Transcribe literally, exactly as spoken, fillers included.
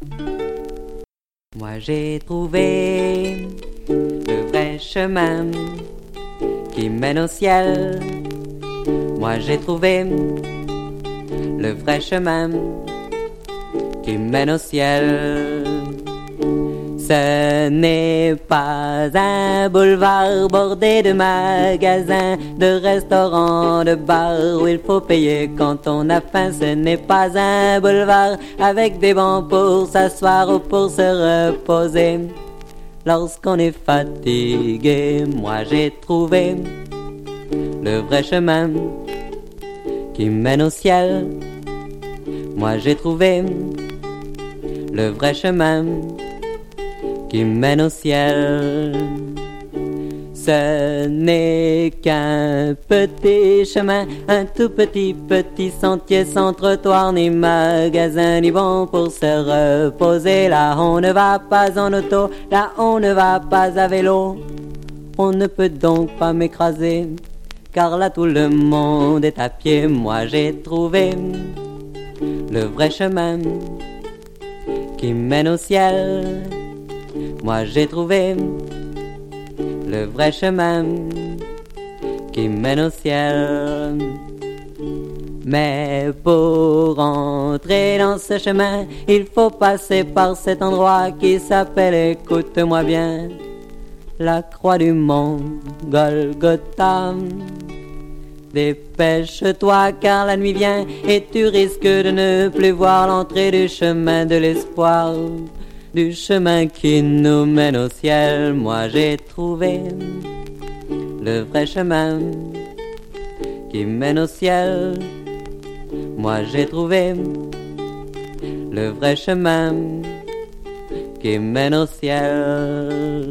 Moi j'ai trouvé le vrai chemin qui mène au ciel. Moi j'ai trouvé le vrai chemin qui mène au ciel. Ce n'est pas un boulevard bordé de magasins, de restaurants, de bars où il faut payer quand on a faim. Ce n'est pas un boulevard avec des bancs pour s'asseoir ou pour se reposer lorsqu'on est fatigué. Moi j'ai trouvé le vrai chemin qui mène au ciel. Moi j'ai trouvé le vrai chemin qui mène au ciel. Ce n'est qu'un petit chemin, un tout petit petit sentier sans trottoir ni magasin ni bon pour se reposer. Là on ne va pas en auto, là on ne va pas à vélo. On ne peut donc pas m'écraser, car là tout le monde est à pied. Moi j'ai trouvé le vrai chemin qui mène au ciel. Moi j'ai trouvé le vrai chemin qui mène au ciel. Mais pour entrer dans ce chemin, il faut passer par cet endroit qui s'appelle, écoute-moi bien, la croix du mont Golgotha. Dépêche-toi car la nuit vient et tu risques de ne plus voir l'entrée du chemin de l'espoir, du chemin qui nous mène au ciel. Moi j'ai trouvé le vrai chemin qui mène au ciel. Moi j'ai trouvé le vrai chemin qui mène au ciel.